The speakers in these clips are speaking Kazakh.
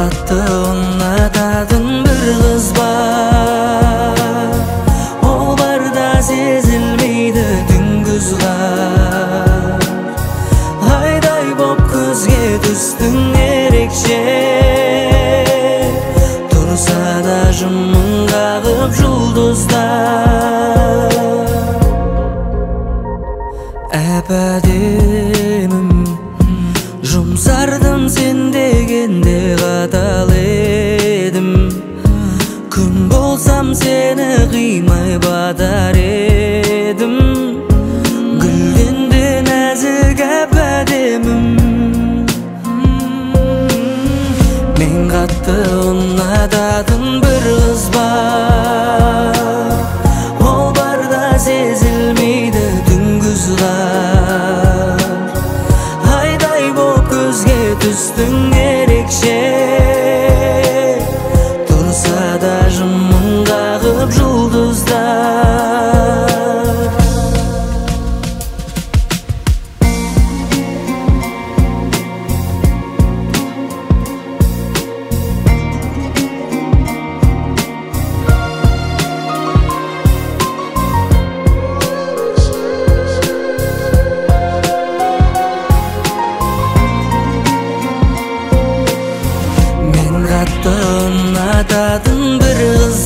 katты ұнататын bir kız var. Ол барда сезілмейді түнгіз қар. Айдай боп көзге түстің ерекше, тұрса да жымың қағып жұлдыздар. Әп-әдемім, жұмсардым сен дегенде қатал едім. Күн болсам сені қимай батар едім. Гүлден де нәзік әп-әдемім. Мен қатты ұнататын бір қыз бар. Ол барда сезілмейді түнгіз қар. Айдай боп көзге түстің ерекше, тұрса да жымың қағып жұлдыздар. Ұнататын бір қыз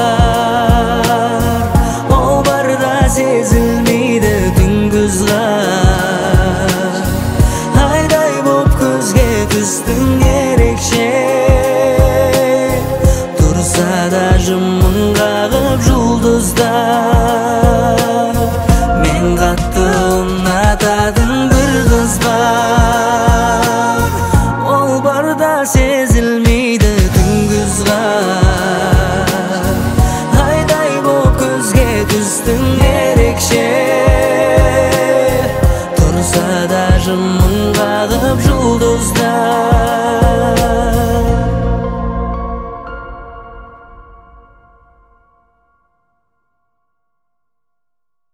бар. Ол барда сезілмейді түнгіз қар. Айдай боп көзге түстің ерекше, тұрса да жымың қағып жұлдыздар. Мен қатты ұнататын бір қыз бар. Ол барда сезілмейді түнгіз қар. Айдай боп көзге түстің ерекше, тұрса да жымың қағып жұлдыздар.